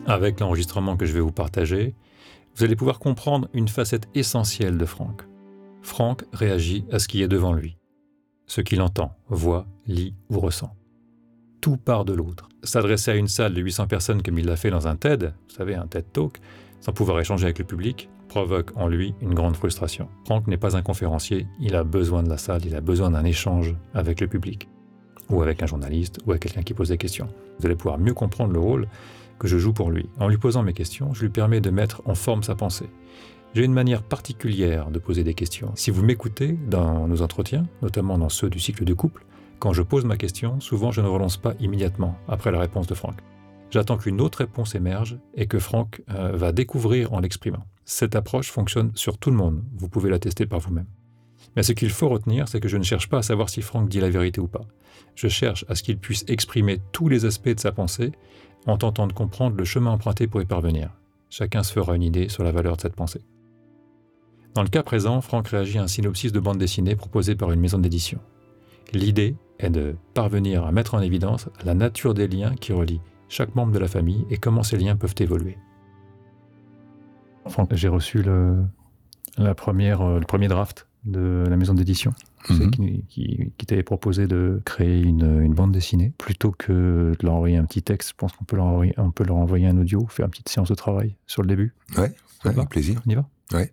Avec l'enregistrement que je vais vous partager, vous allez pouvoir comprendre une facette essentielle de Franck. Franck réagit à ce qui est devant lui, ce qu'il entend, voit, lit ou ressent. Tout part de l'autre. S'adresser à une salle de 800 personnes comme il l'a fait dans un TED, vous savez, un TED Talk, sans pouvoir échanger avec le public, provoque en lui une grande frustration. Franck n'est pas un conférencier, il a besoin de la salle, il a besoin d'un échange avec le public, ou avec un journaliste, ou avec quelqu'un qui pose des questions. Vous allez pouvoir mieux comprendre le rôle que je joue pour lui. En lui posant mes questions, je lui permets de mettre en forme sa pensée. J'ai une manière particulière de poser des questions. Si vous m'écoutez dans nos entretiens, notamment dans ceux du cycle de couple, quand je pose ma question, souvent je ne relance pas immédiatement après la réponse de Franck. J'attends qu'une autre réponse émerge et que Franck va découvrir en l'exprimant. Cette approche fonctionne sur tout le monde, vous pouvez la tester par vous-même. Mais ce qu'il faut retenir, c'est que je ne cherche pas à savoir si Franck dit la vérité ou pas. Je cherche à ce qu'il puisse exprimer tous les aspects de sa pensée en tentant de comprendre le chemin emprunté pour y parvenir. Chacun se fera une idée sur la valeur de cette pensée. Dans le cas présent, Franck réagit à un synopsis de bande dessinée proposé par une maison d'édition. L'idée est de parvenir à mettre en évidence la nature des liens qui relient chaque membre de la famille et comment ces liens peuvent évoluer. Franck, j'ai reçu le premier draft de la maison d'édition. C'est qui t'avait proposé de créer une bande dessinée. Plutôt que de leur envoyer un petit texte, je pense qu'on peut leur envoyer un audio, faire une petite séance de travail sur le début. Ouais, avec plaisir. On y va ? Ouais.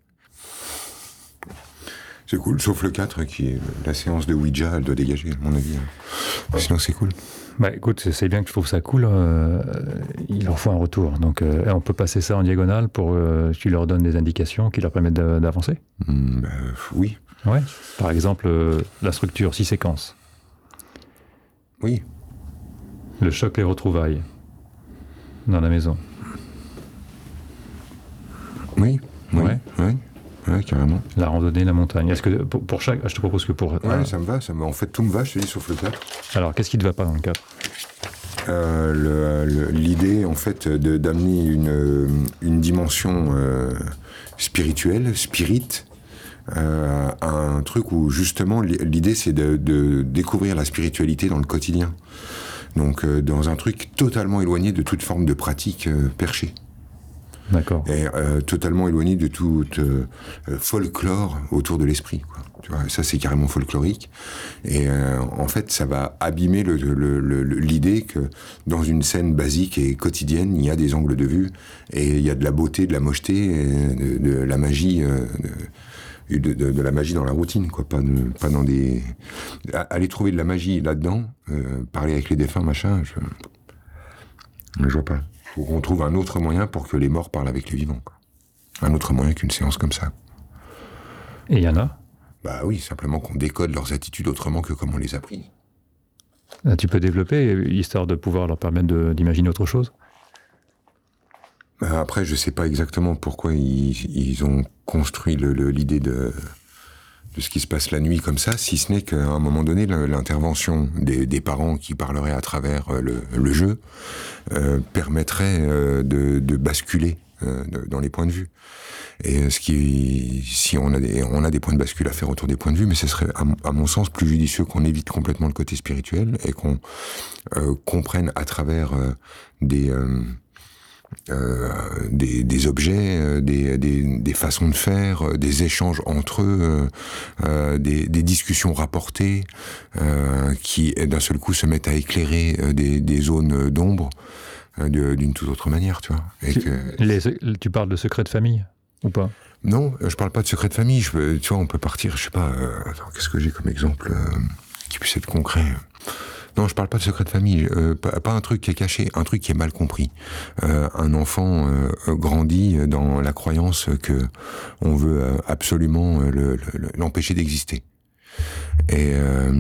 C'est cool, sauf le 4 qui est la séance de Ouija, elle doit dégager, à mon avis. Sinon, c'est cool. Bah écoute, c'est bien que tu trouves ça cool, il leur faut un retour. Donc on peut passer ça en diagonale pour que tu leur donnes des indications qui leur permettent d'avancer. Oui. Ouais. Par exemple, la structure, 6 séquences. Oui. Le choc, les retrouvailles. Dans la maison. Oui. Ouais. Ouais, carrément. La randonnée, la montagne. Est-ce que pour chaque... Je te propose que pour... Ouais, ça me va. En fait, tout me va, je te dis, sauf le 4. Alors, qu'est-ce qui ne te va pas dans le 4 ? L'idée, en fait, d'amener une dimension spirituelle, à un truc où, justement, l'idée, c'est de découvrir la spiritualité dans le quotidien. Donc, dans un truc totalement éloigné de toute forme de pratique perchée. D'accord. Et totalement éloigné de toute folklore autour de l'esprit, quoi. Tu vois, ça c'est carrément folklorique. Et en fait, ça va abîmer l'idée que dans une scène basique et quotidienne, il y a des angles de vue et il y a de la beauté, de la mocheté, et de la magie, de la magie dans la routine, quoi. Pas dans des. Aller trouver de la magie là-dedans, parler avec les défunts, machin. Je vois pas. Faut qu'on trouve un autre moyen pour que les morts parlent avec les vivants, quoi. Un autre moyen qu'une séance comme ça. Et il y en a ? Bah oui, simplement qu'on décode leurs attitudes autrement que comme on les a prises. Tu peux développer, histoire de pouvoir leur permettre d'imaginer autre chose ? Bah après, je sais pas exactement pourquoi ils ont construit l'idée de ce qui se passe la nuit comme ça, si ce n'est qu'à un moment donné, l'intervention des parents qui parleraient à travers le jeu permettrait de basculer dans les points de vue. Et si on a des points de bascule à faire autour des points de vue, mais ce serait, à mon sens, plus judicieux qu'on évite complètement le côté spirituel et qu'on comprenne à travers des objets, des façons de faire, des échanges entre eux, des discussions rapportées qui d'un seul coup se mettent à éclairer des zones d'ombre d'une toute autre manière, tu vois. Tu parles de secret de famille ou pas ? Non, je parle pas de secret de famille. Tu vois, on peut partir, je sais pas. Attends, qu'est-ce que j'ai comme exemple qui puisse être concret ? Non, je parle pas de secret de famille, pas un truc qui est caché, un truc qui est mal compris. Un enfant grandit dans la croyance que on veut absolument l'empêcher d'exister. Et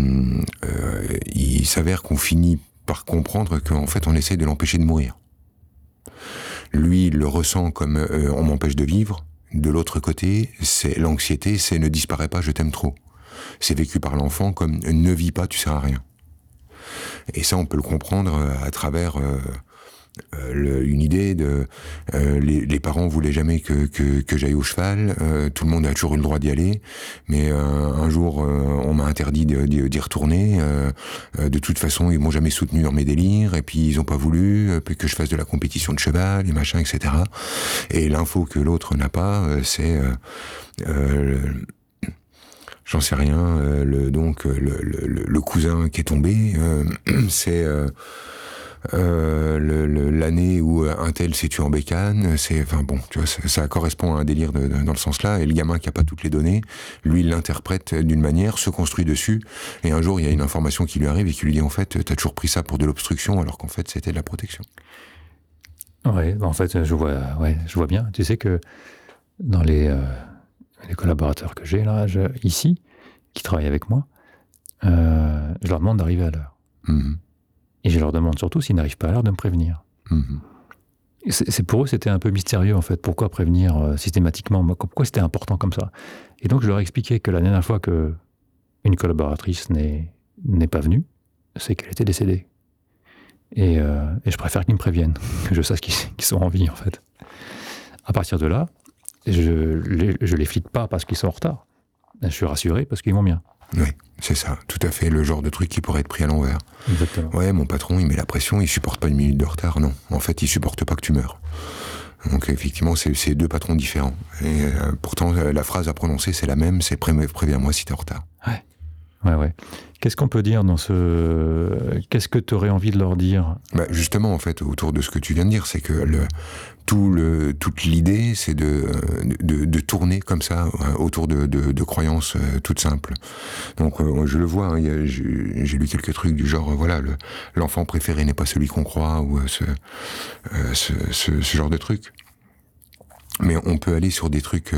il s'avère qu'on finit par comprendre qu'en fait on essaie de l'empêcher de mourir. Lui, il le ressent comme on m'empêche de vivre. De l'autre côté, c'est l'anxiété, c'est ne disparaît pas, je t'aime trop. C'est vécu par l'enfant comme ne vis pas, tu sers à rien. Et ça, on peut le comprendre à travers une idée de les parents voulaient jamais que j'aille au cheval, tout le monde a toujours eu le droit d'y aller, mais un jour on m'a interdit d'y retourner, de toute façon ils m'ont jamais soutenu dans mes délires, et puis ils ont pas voulu que je fasse de la compétition de cheval et machin, etc. Et l'info que l'autre n'a pas, c'est j'en sais rien, le cousin qui est tombé, c'est l'année où un tel s'est tué en bécane, enfin bon, tu vois, ça correspond à un délire dans le sens là, et le gamin qui a pas toutes les données, lui il l'interprète d'une manière, se construit dessus, et un jour il y a une information qui lui arrive et qui lui dit en fait t'as toujours pris ça pour de l'obstruction alors qu'en fait c'était de la protection. Ouais, en fait je vois bien. Tu sais que dans les collaborateurs que j'ai là, ici, qui travaillent avec moi, je leur demande d'arriver à l'heure. Mmh. Et je leur demande surtout, s'ils n'arrivent pas à l'heure, de me prévenir. Mmh. Pour eux, c'était un peu mystérieux, en fait. Pourquoi prévenir systématiquement? Pourquoi c'était important comme ça? Et donc, je leur ai expliqué que la dernière fois qu'une collaboratrice n'est pas venue, c'est qu'elle était décédée. Et je préfère qu'ils me préviennent, que je sache qu'ils sont en vie, en fait. À partir de là, je les flique pas parce qu'ils sont en retard. Je suis rassuré parce qu'ils vont bien. Oui, c'est ça, tout à fait, le genre de truc qui pourrait être pris à l'envers. Exactement. Ouais, mon patron, il met la pression, il supporte pas une minute de retard, non. En fait, il supporte pas que tu meurs. Donc effectivement, c'est deux patrons différents. Et pourtant, la phrase à prononcer, c'est la même, c'est préviens-moi si t'es en retard. Ouais. Qu'est-ce qu'on peut dire qu'est-ce que tu aurais envie de leur dire? Justement, en fait, autour de ce que tu viens de dire, c'est que toute l'idée, c'est de tourner comme ça autour de croyances toutes simples. Donc, je le vois, hein, j'ai lu quelques trucs du genre, voilà, l'enfant préféré n'est pas celui qu'on croit, ou ce genre de trucs. Mais on peut aller sur des trucs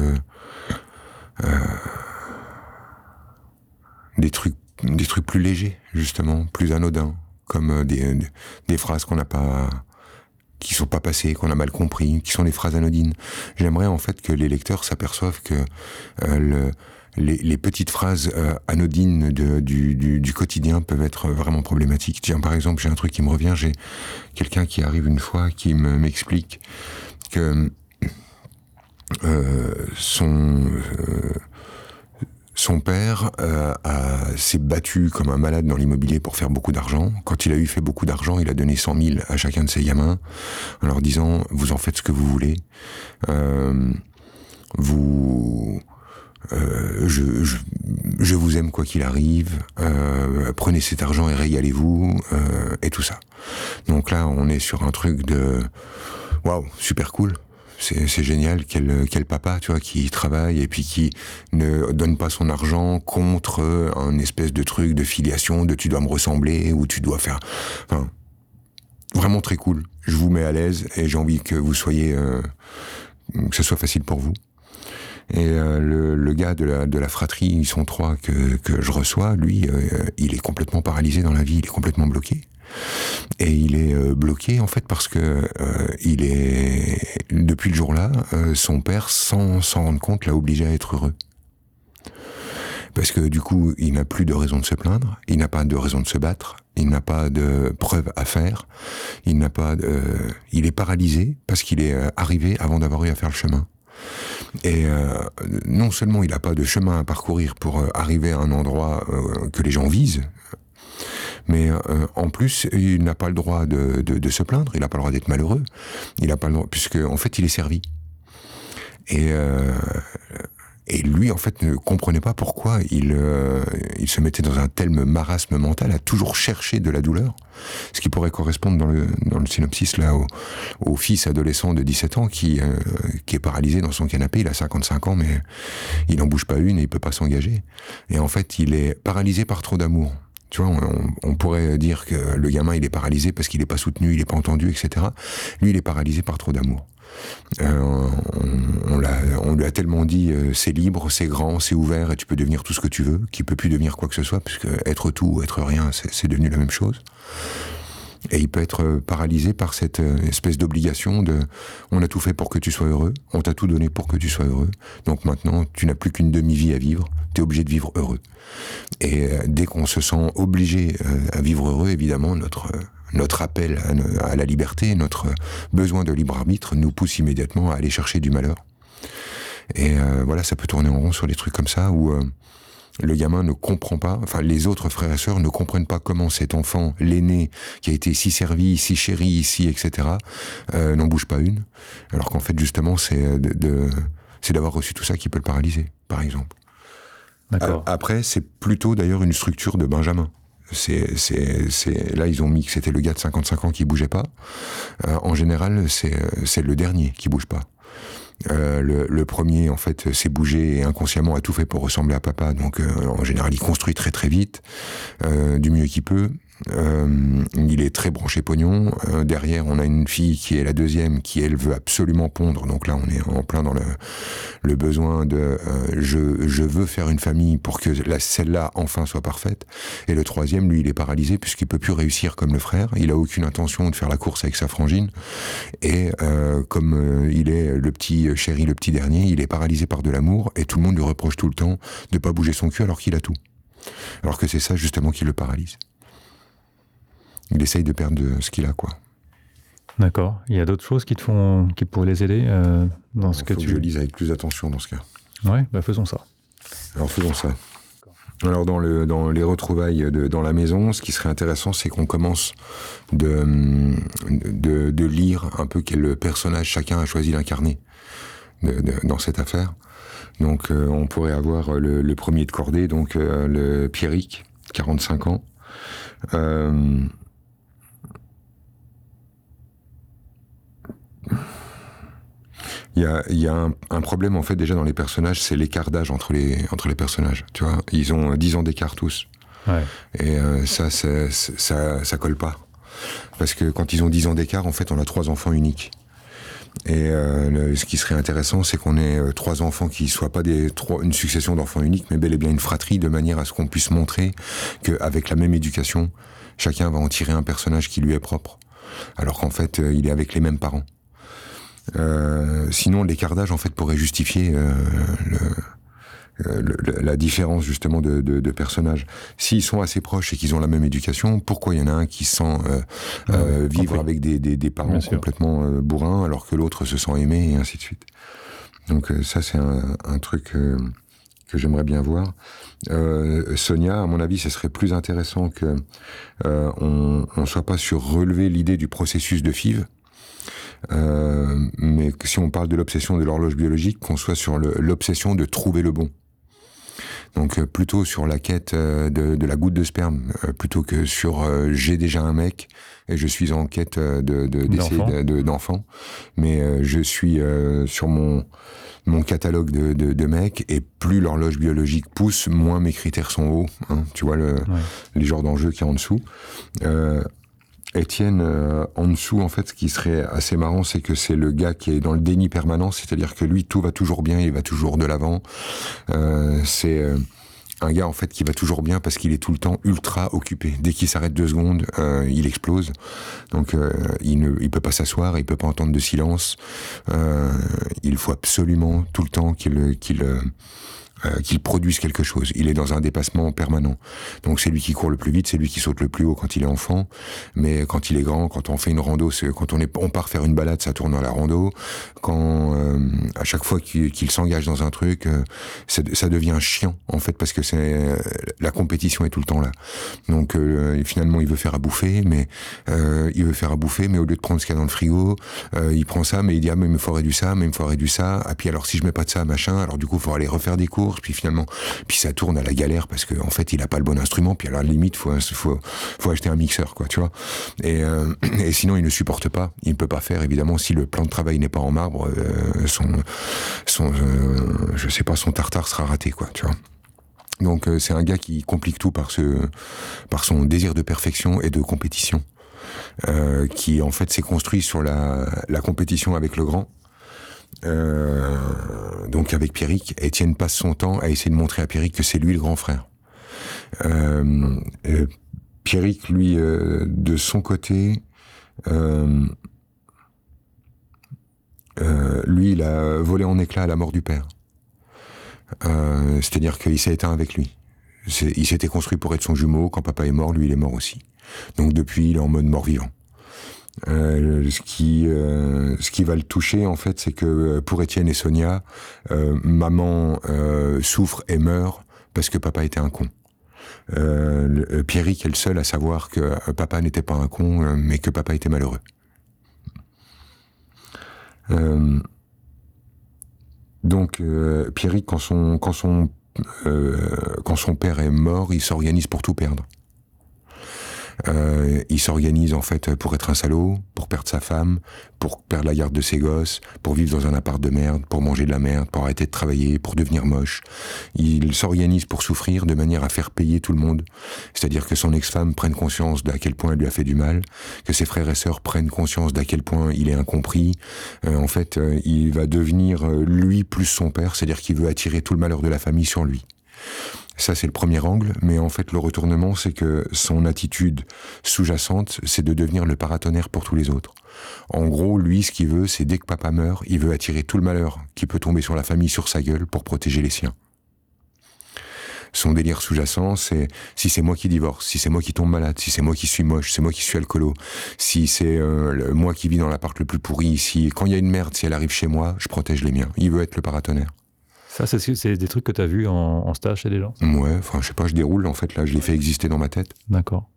plus légers, justement, plus anodins, comme des phrases qui sont pas passées, qu'on a mal compris, qui sont des phrases anodines. J'aimerais en fait que les lecteurs s'aperçoivent que les petites phrases anodines du quotidien peuvent être vraiment problématiques. Tiens, par exemple, j'ai un truc qui me revient, j'ai quelqu'un qui arrive une fois qui m'explique que son père s'est battu comme un malade dans l'immobilier pour faire beaucoup d'argent. Quand il a fait beaucoup d'argent, il a donné 100 000 à chacun de ses gamins, en leur disant « vous en faites ce que vous voulez, je vous aime quoi qu'il arrive, prenez cet argent et régalez-vous, et tout ça. » Donc là, on est sur un truc de « waouh, super cool ». C'est génial, quel papa, tu vois, qui travaille et puis qui ne donne pas son argent contre un espèce de truc de filiation, de tu dois me ressembler ou tu dois faire... Enfin, vraiment très cool. Je vous mets à l'aise et j'ai envie que vous soyez... que ce soit facile pour vous. Et le gars de la fratrie, ils sont 3 que je reçois, lui, il est complètement paralysé dans la vie, il est complètement bloqué. Et il est bloqué en fait parce que depuis le jour-là, son père, sans s'en rendre compte, l'a obligé à être heureux. Parce que du coup, il n'a plus de raison de se plaindre, il n'a pas de raison de se battre, il n'a pas de preuves à faire, il est paralysé parce qu'il est arrivé avant d'avoir eu à faire le chemin. Et non seulement il n'a pas de chemin à parcourir pour arriver à un endroit que les gens visent, mais en plus, il n'a pas le droit de se plaindre, il n'a pas le droit d'être malheureux, il n'a pas le droit, puisque en fait, il est servi. Et lui, en fait, ne comprenait pas pourquoi il se mettait dans un tel marasme mental à toujours chercher de la douleur, ce qui pourrait correspondre dans le synopsis là au fils adolescent de 17 ans qui est paralysé dans son canapé, il a 55 ans, mais il n'en bouge pas une et il peut pas s'engager. Et en fait, il est paralysé par trop d'amour. Tu vois, on pourrait dire que le gamin, il est paralysé parce qu'il n'est pas soutenu, il n'est pas entendu, etc. Lui, il est paralysé par trop d'amour. On lui a tellement dit c'est libre, c'est grand, c'est ouvert et tu peux devenir tout ce que tu veux, qu'il peut plus devenir quoi que ce soit, puisque être tout ou être rien, c'est devenu la même chose. Et il peut être paralysé par cette espèce d'obligation on a tout fait pour que tu sois heureux, on t'a tout donné pour que tu sois heureux, donc maintenant tu n'as plus qu'une demi-vie à vivre, t'es obligé de vivre heureux. Et dès qu'on se sent obligé à vivre heureux, évidemment, notre notre appel à la liberté, notre besoin de libre arbitre nous pousse immédiatement à aller chercher du malheur. Et voilà, ça peut tourner en rond sur des trucs comme ça où le gamin ne comprend pas, enfin les autres frères et sœurs ne comprennent pas comment cet enfant, l'aîné, qui a été si servi, si chéri ici, etc., n'en bouge pas une, alors qu'en fait justement c'est d'avoir reçu tout ça qui peut le paralyser, par exemple. D'accord. Après, c'est plutôt d'ailleurs une structure de Benjamin. Là, ils ont mis que c'était le gars de 55 ans qui bougeait pas. En général, c'est le dernier qui bouge pas. Le premier, en fait, s'est bougé et inconsciemment a tout fait pour ressembler à papa. Donc, en général, il construit très très vite, du mieux qu'il peut. Il est très branché pognon. Derrière, on a une fille qui est la deuxième, qui elle veut absolument pondre. Donc là, on est en plein dans le besoin de je veux faire une famille pour que celle-là enfin soit parfaite. Et le troisième, lui, il est paralysé puisqu'il peut plus réussir comme le frère. Il a aucune intention de faire la course avec sa frangine. Et comme il est le petit chéri, le petit dernier, il est paralysé par de l'amour et tout le monde lui reproche tout le temps de pas bouger son cul alors qu'il a tout. Alors que c'est ça justement qui le paralyse. Il essaye de perdre ce qu'il a, quoi. D'accord. Il y a d'autres choses qui pourraient les aider dans ce que tu... Faut que je lise avec plus d'attention dans ce cas. Ouais, bah faisons ça. Alors faisons ça. Alors dans les retrouvailles dans la maison, ce qui serait intéressant, c'est qu'on commence de lire un peu quel personnage chacun a choisi d'incarner dans cette affaire. Donc on pourrait avoir le premier de cordée, donc le Pierrick, 45 ans. Il y a un problème en fait déjà dans les personnages, c'est l'écart d'âge entre les personnages. Tu vois, ils ont 10 ans d'écart tous. Ouais. Et ça colle pas. Parce que quand ils ont 10 ans d'écart, en fait, on a 3 enfants uniques. Et ce qui serait intéressant, c'est qu'on ait 3 enfants qui soient pas une succession d'enfants uniques, mais bel et bien une fratrie, de manière à ce qu'on puisse montrer qu'avec la même éducation, chacun va en tirer un personnage qui lui est propre. Alors qu'en fait, il est avec les mêmes parents. Sinon, l'écart d'âge en fait pourrait justifier la différence justement de personnages. S'ils sont assez proches et qu'ils ont la même éducation, pourquoi il y en a un qui se sent vivre avec des parents complètement bourrins alors que l'autre se sent aimé et ainsi de suite. Donc ça c'est un truc que j'aimerais bien voir. Sonia, à mon avis, ce serait plus intéressant que on soit pas sur relever l'idée du processus de FIV. Mais que si on parle de l'obsession de l'horloge biologique, qu'on soit sur l'obsession de trouver le bon. Donc plutôt sur la quête de la goutte de sperme, plutôt que sur j'ai déjà un mec et je suis en quête d'enfant. Mais je suis sur mon catalogue de mecs, et plus l'horloge biologique pousse, moins mes critères sont hauts. Hein, tu vois les genres d'enjeux qu'il y a en dessous. Étienne, en dessous, en fait, ce qui serait assez marrant, c'est que c'est le gars qui est dans le déni permanent, c'est-à-dire que lui, tout va toujours bien, il va toujours de l'avant. C'est un gars, en fait, qui va toujours bien parce qu'il est tout le temps ultra occupé. Dès qu'il s'arrête 2 secondes, il explose. Donc, il peut pas s'asseoir, il peut pas entendre de silence. Il faut absolument tout le temps qu'il produise quelque chose. Il est dans un dépassement permanent. Donc c'est lui qui court le plus vite, c'est lui qui saute le plus haut quand il est enfant, mais quand il est grand, quand on fait une rando, quand on part faire une balade, ça tourne dans la rando. Quand à chaque fois qu'il s'engage dans un truc, ça devient chiant en fait, parce que la compétition est tout le temps là. Donc finalement il veut faire à bouffer, mais au lieu de prendre ce qu'il y a dans le frigo, il prend ça, mais il dit mais il me faut réduire ça, et puis alors si je mets pas de ça, machin, alors du coup il faut aller refaire des courses, puis finalement, ça tourne à la galère parce qu'en fait il a pas le bon instrument, puis alors à la limite faut acheter un mixeur, quoi, tu vois. Et sinon il ne supporte pas, il ne peut pas faire, évidemment, si le plan de travail n'est pas en marbre, je sais pas, son tartare sera raté, quoi, tu vois. Donc c'est un gars qui complique tout par son désir de perfection et de compétition, qui en fait s'est construit sur la compétition avec le grand. Donc avec Pierrick, Étienne passe son temps à essayer de montrer à Pierrick que c'est lui le grand frère. Pierrick, lui, de son côté, lui, il a volé en éclats à la mort du père. C'est-à-dire qu'il s'est éteint avec lui. Il s'était construit pour être son jumeau. Quand papa est mort, lui, il est mort aussi. Donc depuis, il est en mode mort-vivant. Ce qui va le toucher, en fait, c'est que pour Étienne et Sonia, maman souffre et meurt parce que papa était un con. Pierrick est le seul à savoir que papa n'était pas un con, mais que papa était malheureux. Donc Pierrick, quand son père est mort, il s'organise pour tout perdre. Il s'organise en fait pour être un salaud, pour perdre sa femme, pour perdre la garde de ses gosses, pour vivre dans un appart de merde, pour manger de la merde, pour arrêter de travailler, pour devenir moche. Il s'organise pour souffrir de manière à faire payer tout le monde. C'est-à-dire que son ex-femme prenne conscience d'à quel point elle lui a fait du mal, que ses frères et sœurs prennent conscience d'à quel point il est incompris. En fait, il va devenir lui plus son père, c'est-à-dire qu'il veut attirer tout le malheur de la famille sur lui. Ça, c'est le premier angle, mais en fait, le retournement, c'est que son attitude sous-jacente, c'est de devenir le paratonnerre pour tous les autres. En gros, lui, ce qu'il veut, c'est dès que papa meurt, il veut attirer tout le malheur qui peut tomber sur la famille sur sa gueule pour protéger les siens. Son délire sous-jacent, c'est si c'est moi qui divorce, si c'est moi qui tombe malade, si c'est moi qui suis moche, c'est moi qui suis alcoolo, si c'est moi qui vis dans l'appart le plus pourri, si quand il y a une merde, si elle arrive chez moi, je protège les miens. Il veut être le paratonnerre. Ça, c'est des trucs que tu as vus en stage chez des gens? Ouais, enfin, je sais pas, je déroule, en fait, là, je les fais exister dans ma tête. D'accord.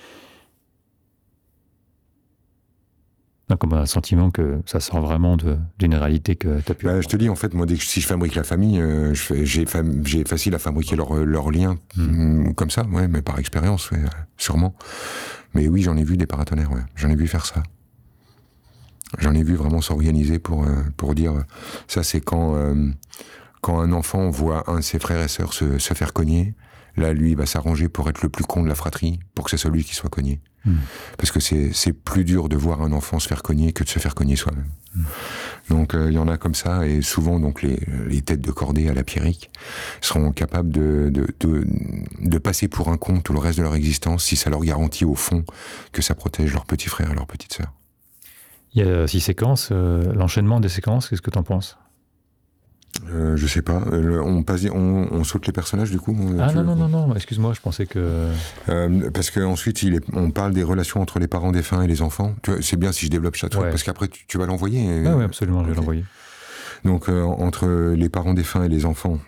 Donc, on a le sentiment que ça sort vraiment d'une réalité que tu as pu... Je te dis, en fait, moi, si je fabrique la famille, j'ai facile à fabriquer leurs liens, comme ça, ouais, mais par expérience, ouais, sûrement. Mais oui, j'en ai vu des paratonnerres, ouais. J'en ai vu faire ça. J'en ai vu vraiment s'organiser pour dire, ça, c'est quand un enfant voit un de ses frères et sœurs se faire cogner, là, lui, il va s'arranger pour être le plus con de la fratrie, pour que ce soit lui qui soit cogné. Parce que c'est plus dur de voir un enfant se faire cogner que de se faire cogner soi-même. Donc, il y en a comme ça, et souvent, donc, les têtes de cordée à la Pierrick seront capables de passer pour un con tout le reste de leur existence si ça leur garantit, au fond, que ça protège leurs petits frères et leurs petites sœurs. Il y a 6 séquences, l'enchaînement des séquences, qu'est-ce que tu en penses? Je sais pas. On saute les personnages du coup. Non. Excuse-moi, je pensais que. Parce que ensuite on parle des relations entre les parents défunts et les enfants. C'est bien si je développe ça, ouais. Parce qu'après tu vas l'envoyer. Oui, absolument, je vais l'envoyer. Donc entre les parents défunts et les enfants.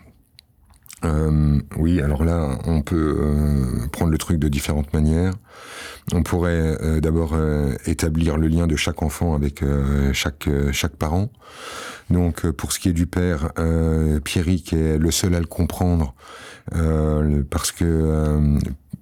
Oui, alors là, on peut prendre le truc de différentes manières. On pourrait d'abord établir le lien de chaque enfant avec chaque parent. Donc, pour ce qui est du père, Pierrick est le seul à le comprendre parce que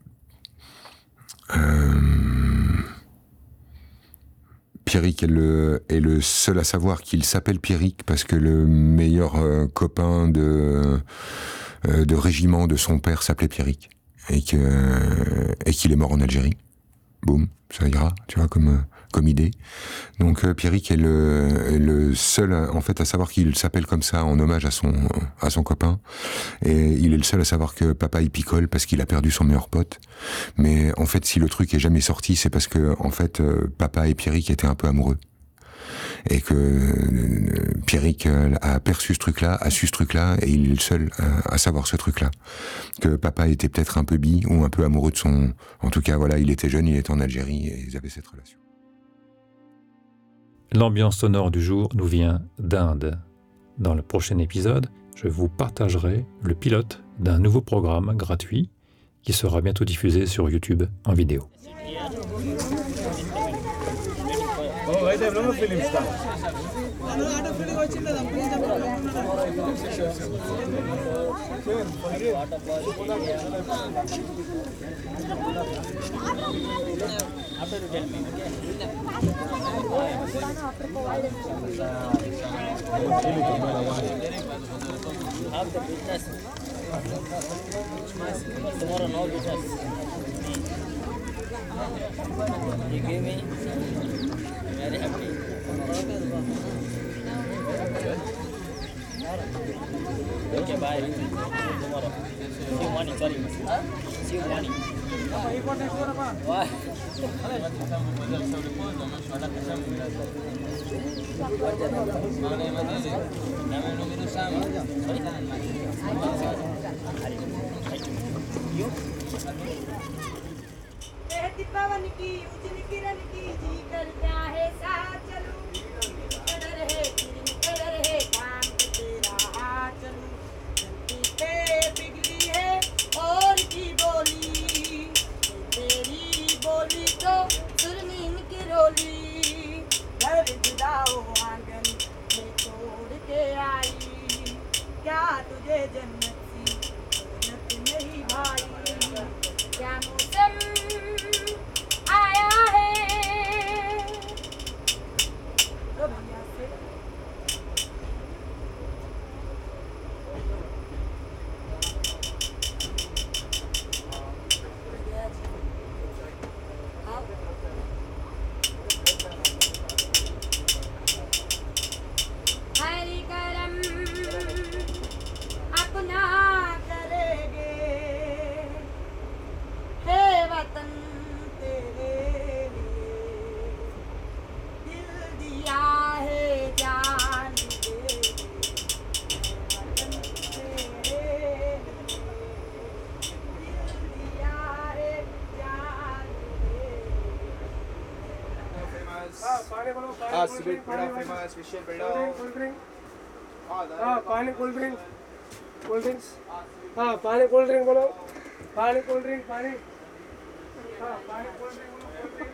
Pierrick est le seul à savoir qu'il s'appelle Pierrick parce que le meilleur copain de régiment de son père s'appelait Pierrick et qu'il est mort en Algérie. Boum, ça ira, tu vois, comme idée. Donc Pierrick est le seul en fait à savoir qu'il s'appelle comme ça en hommage à son copain, et il est le seul à savoir que papa il picole parce qu'il a perdu son meilleur pote. Mais en fait, si le truc est jamais sorti, c'est parce que en fait papa et Pierrick étaient un peu amoureux. Et que Pierrick a perçu ce truc-là, a su ce truc-là, et il est le seul à savoir ce truc-là. Que papa était peut-être un peu bi ou un peu amoureux de son... En tout cas, voilà, il était jeune, il était en Algérie, et ils avaient cette relation. L'ambiance sonore du jour nous vient d'Inde. Dans le prochain épisode, je vous partagerai le pilote d'un nouveau programme gratuit qui sera bientôt diffusé sur YouTube en vidéo. Tomorrow, no business. You give me very happy. Okay, bye. Tomorrow. See you morning, sorry. See you morning. Why? You? रीत पवन की उजली किरण की जी करता है साथ चलूं कदर है किरण कदर है काम पे तेरा हाथ चलूं धरती पे बिगली है और की बोली तेरी बोली तो सुरनीम की रोली घर जुदाओ आंगन में छोड़ के आई क्या तुझे जन्नत सी जन्नत नहीं भाई क्या मौसम आया है तो भैया से हरि करम अपना करेंगे हे वतन तेरे लिए दिल दिया है जान दे वतन तेरे लिए दिल दिया है जान दे sweet beda famous Vishal beda cold drink पानी कोल्ड ड्रिंक कोल्ड ड्रिंक्स हाँ पानी कोल्ड ड्रिंक बोलो पानी कोल्ड ड्रिंक पानी हाँ पानी कोल्ड ड्रिंक बोलो कोल्ड ड्रिंक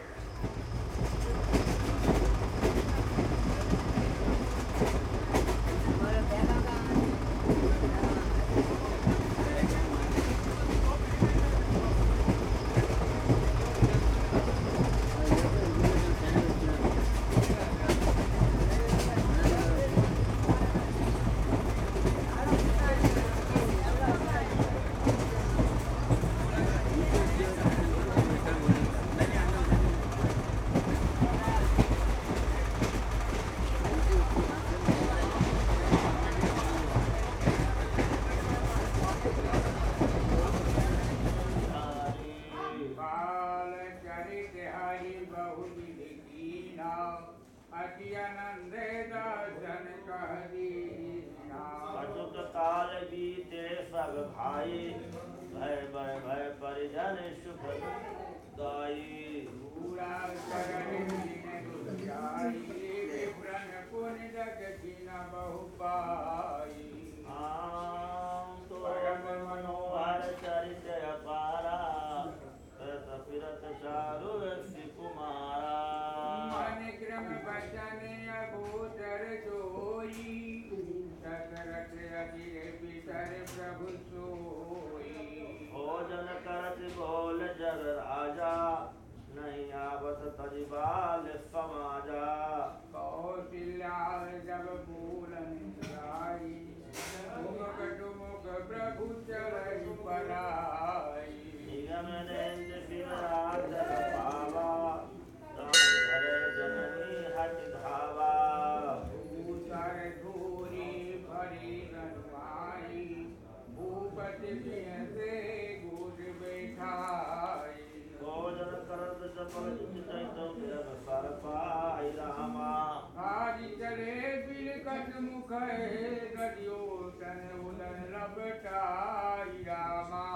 अचुत काल बीते सब भाई भय भय भय परिजन सुख दाई पूरा शरण प्रण पुन जगीन बहु पाई तो मनोहर चरित अपारा करत फिरत चारु ऋषि कुमारा मन क्रम बचन अगोचर जोई दशरथ अखिल पितर प्रभु सोई भोजन करत बोल जग राजा नहीं आवत तजिबाल समाजा कौशल्या जब बोलन जाई मुख कटुमुख प्रभु चढ़ई पराई निगम नेंद्र शिवराज पावा राम धरे जननी हट धावा भूसर धूरी भरी रनवाई भूपति से गुज बैठाई भोजन करत चपल चितैतौ विरम सर पाई रामा आज चले बिलकत मुख गलियो तन उदन लपटाई रामा